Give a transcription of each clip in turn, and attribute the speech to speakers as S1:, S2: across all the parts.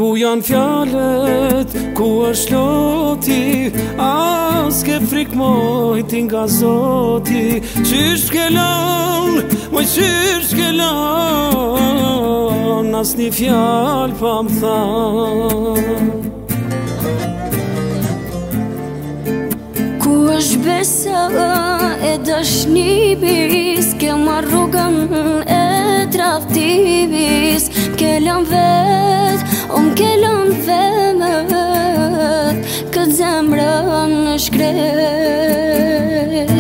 S1: Ku janë fjallet, ku është loti, as ke frik mojti nga Zoti. Qysh kelon, moj qysh kelon, as një fjall pa më than.
S2: Ku është besa e dashnibis, ke marrë rrugën e tradhtimis. Kelon vet, kelon vemet, këtë zemrën në shkret.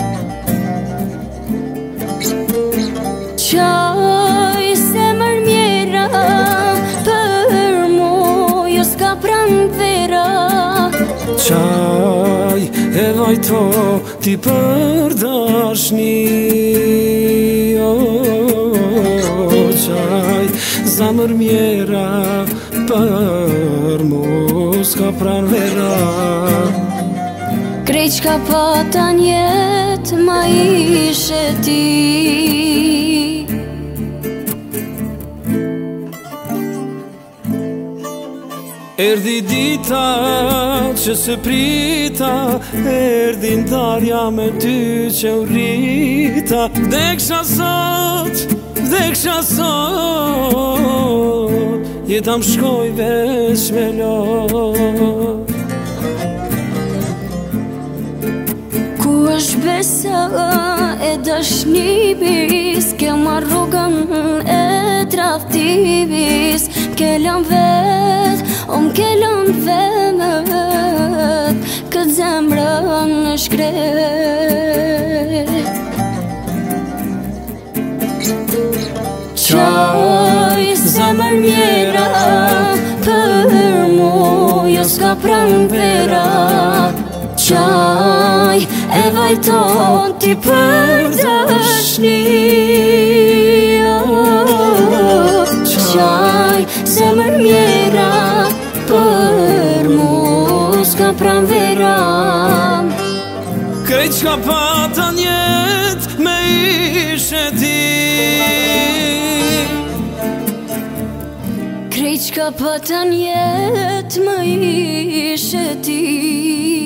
S2: Qaj zemër mjera, për mu jo s'ka pran vera.
S1: Qaj e vajto ti për dashni, qaj zemër mjera, për mu s'ka pran vera.
S2: Krejt qka pata njet ma ishe ti.
S1: Erdi dita që se prita, erdi ndarja me ty që u rrita. Vdeksha sot, jeta më shkoj veç me lot.
S2: Ku është besa e dashnibis, ke marrë rrugën e tradhtimis. Kelon vet, kelon vemet, këtë zemrën në shkret. Qaj zemër mjera, për mu jo s'ka pran vera. Qaj e vajton ti për dashni, qaj zemër mjera, për mu s'ka pran vera.
S1: Krejt qka pata njet me ishe ti,
S2: krejt qka pata njet me ishe ti.